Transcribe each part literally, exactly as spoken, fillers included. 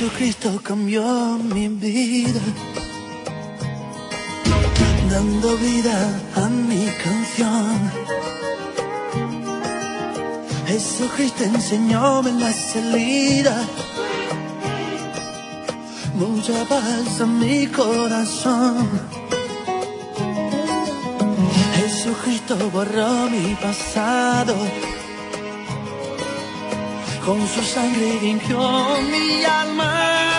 Jesucristo cambió mi vida, dando vida a mi canción. Jesucristo enseñóme la salida, mucha paz a mi corazón. Jesucristo borró mi pasado, con su sangre limpió mi alma.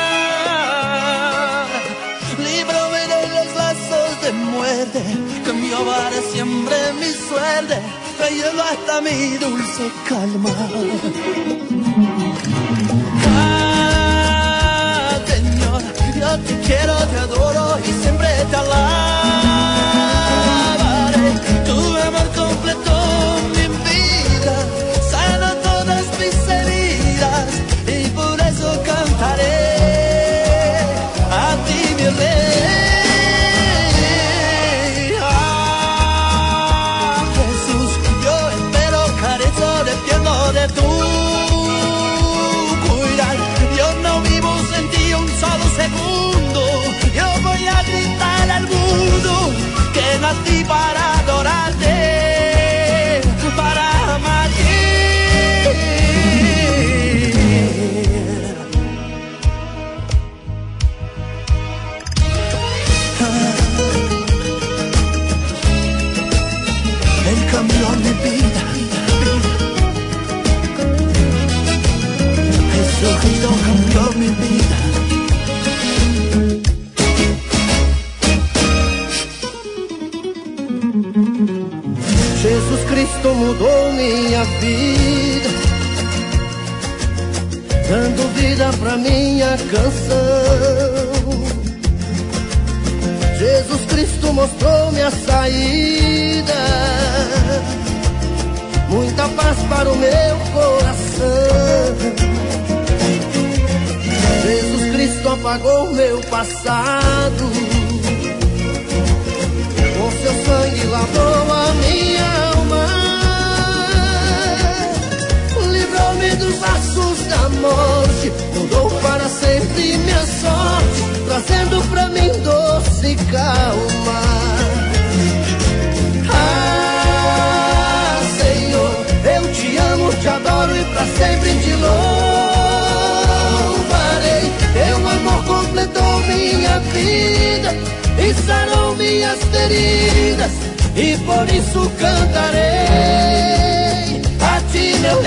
Líbrame de los lazos de muerte, cambió para siempre mi suerte, me llevó hasta mi dulce calma. Ah, Señor, yo te quiero, te adoro y siempre te alabaré. Tu amor completó mi vida, sana todas mis heridas y por eso cantaré a ti, mi rey. Ah, Jesús, yo espero, carezo, defiendo de tu cuidar. Yo no vivo sin ti un solo segundo, yo voy a gritar al mundo que nací para adorarte, para amarte. Él cambió mi vida, Jesucristo cambió mi vida. Jesus Cristo mudou minha vida, dando vida pra minha canção. Jesus Cristo mostrou-me a saída, muita paz para o meu coração. Jesus Cristo apagou meu passado, com seu sangue lavou a minha alma, livrou-me dos laços da morte, mudou para sempre minha sorte, trazendo pra mim doce calma. Ah, Senhor, eu te amo, te adoro e pra sempre te louvarei. Teu amor completou minha vida e sarou minhas feridas, e por isso cantarei a ti, meu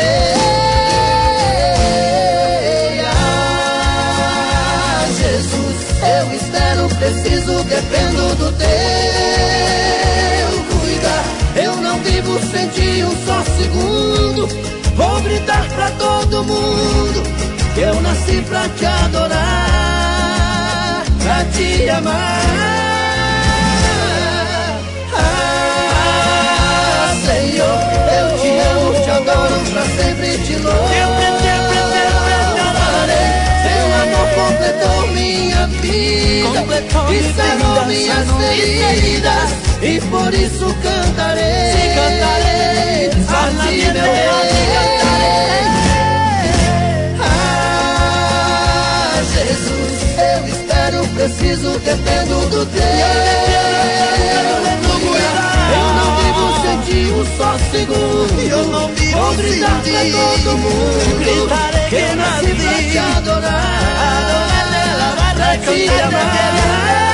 rei. Ah, Jesus, eu espero, preciso, dependo do teu cuidar. Eu não vivo sem ti um só segundo, vou gritar pra todo mundo que eu nasci pra te adorar, pra te amar. Senhor, eu te amo, te adoro, pra sempre te louvarei. Teu amor completou minha vida e sarou minhas feridas, e por isso cantarei, Se cantarei, a ti, meu rei. Ah, Jesus, eu espero, preciso, dependo do teu. Eu não vivo sem ti um só segundo, eu não vivo vou gritar sem pra ti. todo mundo, Gritarei que eu nasci pra te adorar, adorar, pra te amar.